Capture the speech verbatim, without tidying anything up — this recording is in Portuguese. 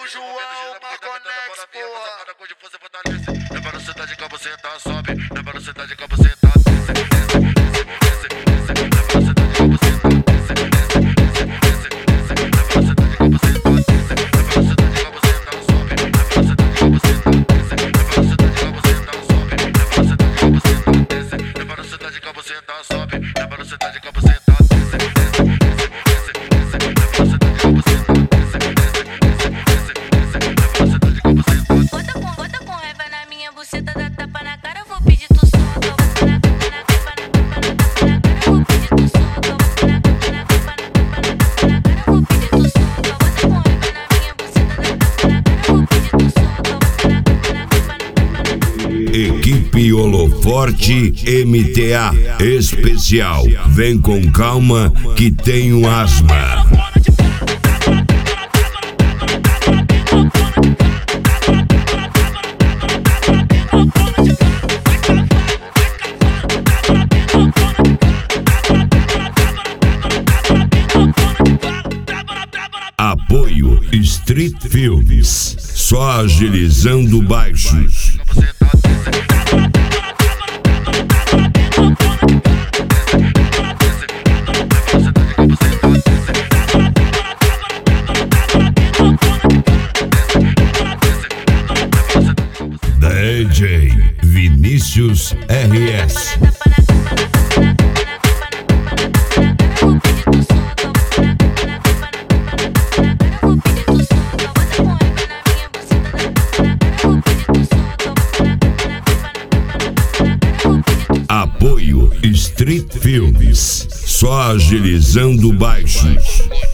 o João Marconex, porra. Com de força fortalece. Na velocidade que você tá sobe. Na velocidade que você tá desce, desce, desce, desce, desce. Na velocidade que você tá desce, desce, desce, desce, desce. Na velocidade que você tá desce. Na velocidade que você tá sobe. Na velocidade que você tá desce. Na velocidade que você tá sobe. Na velocidade que você tá desce. Na velocidade que você tá sobe. Na velocidade que você tá desce, desce, desce, desce, desce. Na velocidade que você tá desce, desce, desce, desce, desce. Na velocidade que você tá. Bota com, bota com raiva na minha buceta, dá tapa na cara, eu vou pedir tu solta. Bota na capa, na capa, na capa, na capa, na cara, eu vou pedir tu solta. Bota na capa, na capa, na capa, na capa, na cara, eu vou pedir tu solta. Bota com raiva na minha buceta, dá tapa na cara, eu vou pedir tu solta. Bota na capa, na capa, na capa, na capa. Equipe Holoforte M T A especial. Vem com calma que tenho asma. Apoio Street Films. Só agilizando baixos. D J Vinícius R S. Apoio Street Films. Só agilizando baixos.